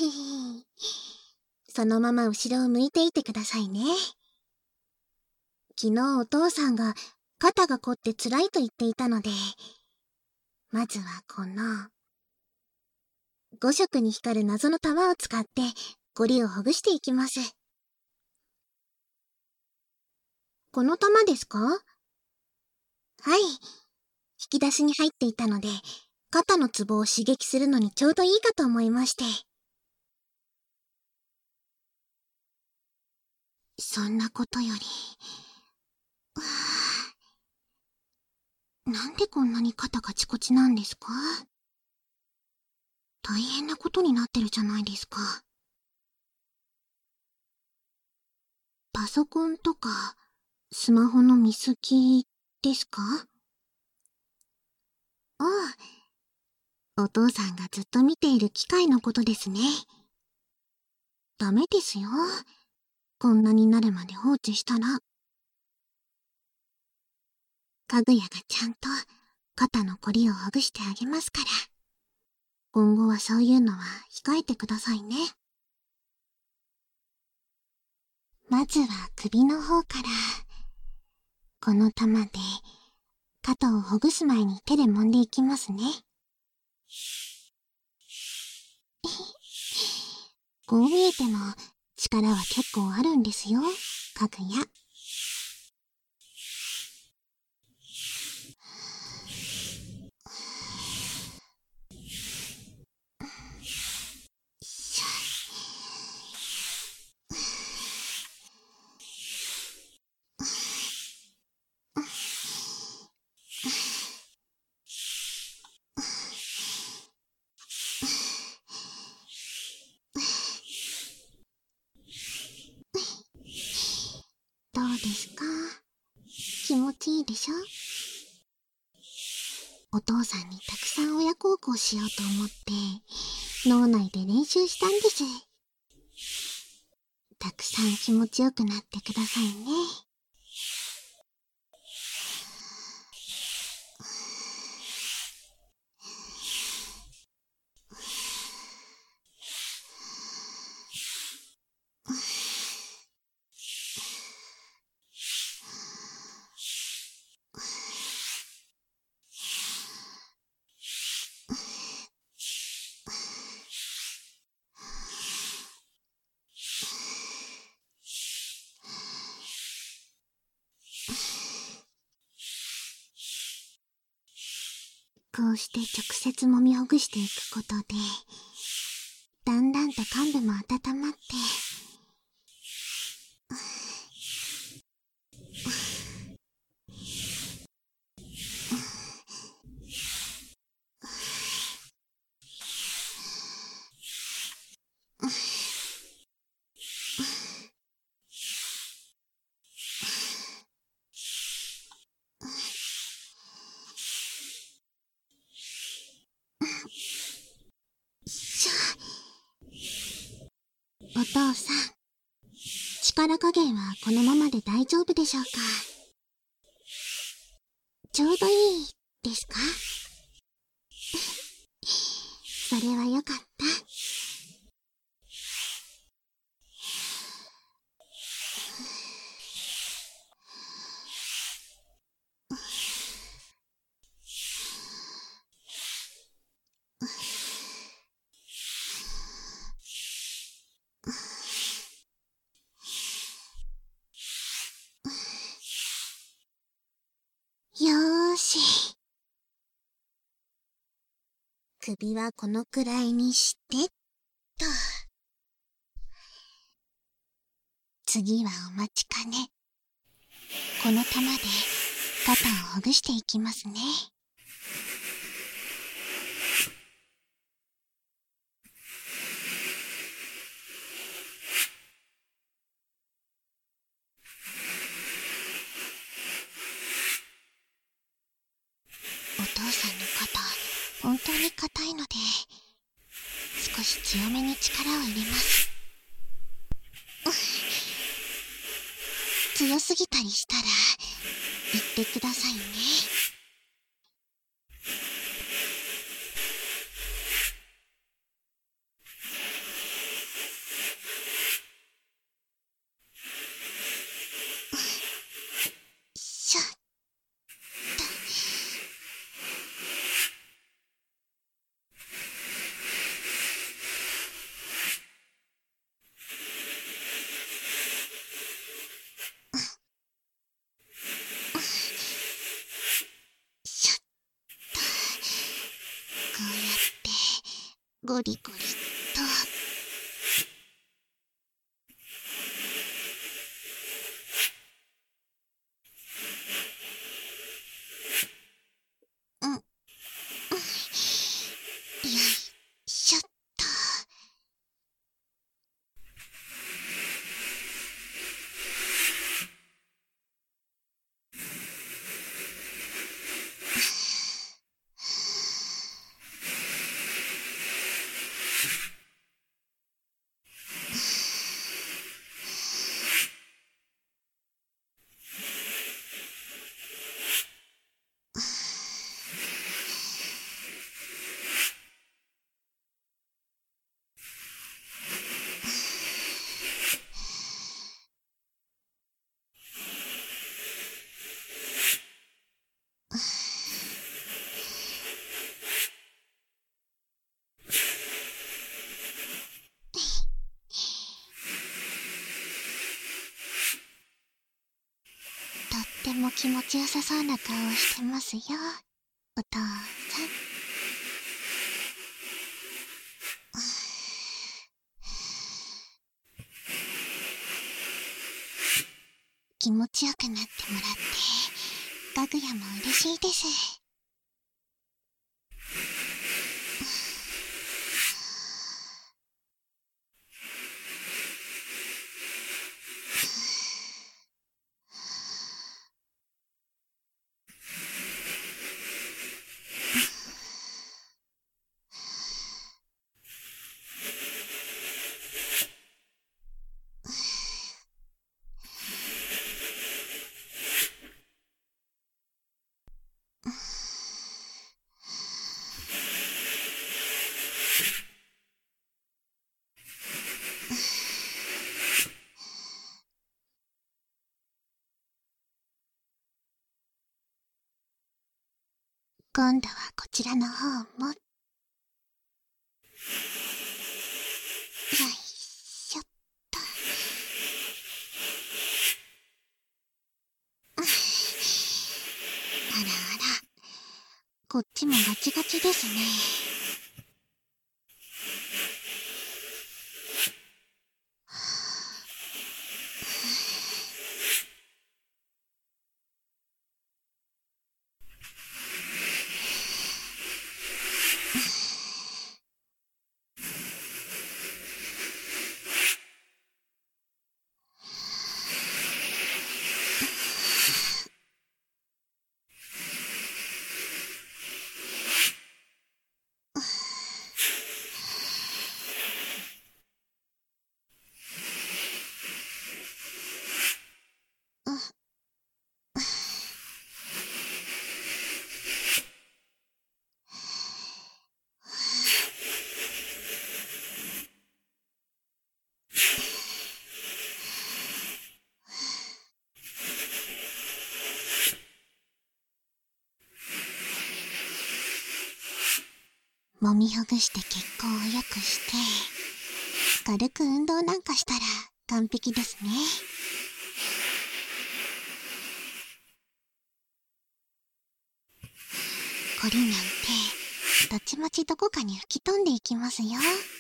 そのまま後ろを向いていてくださいね。昨日お父さんが肩が凝って辛いと言っていたので、まずはこの5色に光る謎の玉を使ってゴリをほぐしていきます。この玉ですか？はい。引き出しに入っていたので、肩のツボを刺激するのにちょうどいいかと思いまして。そんなことより、なんでこんなに肩カチコチなんですか？大変なことになってるじゃないですか。パソコンとかスマホの見過ぎですか？ああ、お父さんがずっと見ている機械のことですね。ダメですよ。こんなになるまで放置したら。かぐやがちゃんと肩のこりをほぐしてあげますから。今後はそういうのは控えてくださいね。まずは首の方から。この玉で肩をほぐす前に手で揉んでいきますね。こう見えても力は結構あるんですよ、かぐや。どうですか？気持ちいいでしょ？お父さんにたくさん親孝行しようと思って脳内で練習したんです。たくさん気持ちよくなってくださいね。こうして直接揉みほぐしていくことで、だんだんと患部も温まって、お父さん、力加減はこのままで大丈夫でしょうか？ちょうどいいですか？それはよかった。よーし。首はこのくらいにして、と。次はお待ちかね。この玉で肩をほぐしていきますね。お父さんの肩、本当に硬いので、少し強めに力を入れます。強すぎたりしたら言ってくださいね。 ゴリゴリと。よいしょっと。とっても気持ちよさそうな顔をしてますよ、お父さん。気持ちよくなってもらってかぐやも嬉しいです。今度はこちらの方も。よいしょっと。あらあら、こっちもガチガチですね。揉みほぐして血行を良くして、軽く運動なんかしたら完璧ですね。こりなんてたちまちどこかに吹き飛んでいきますよ。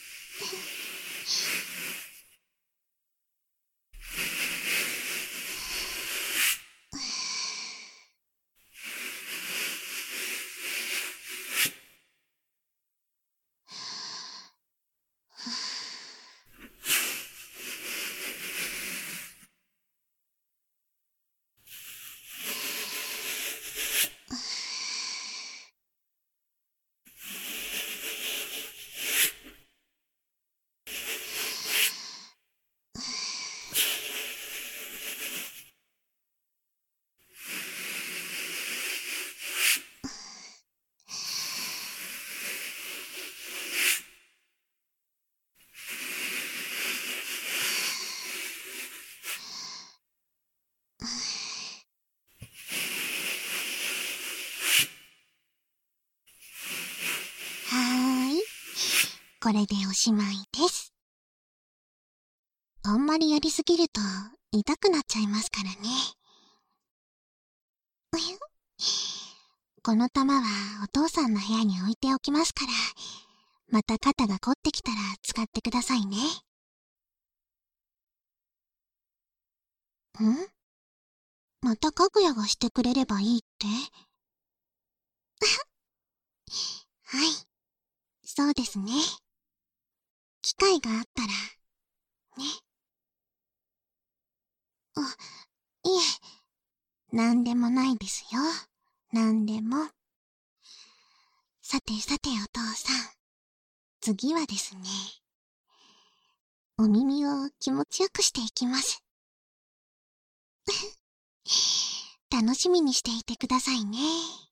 これでおしまいです。あんまりやりすぎると痛くなっちゃいますからね。この玉はお父さんの部屋に置いておきますから、 また肩が凝ってきたら使ってくださいね。またかぐやがしてくれればいいって？はい、そうですね。機会があったら、ね。あ、いえ、なんでもないですよ。なんでも。さてさてお父さん、次はですね、お耳を気持ちよくしていきます。楽しみにしていてくださいね。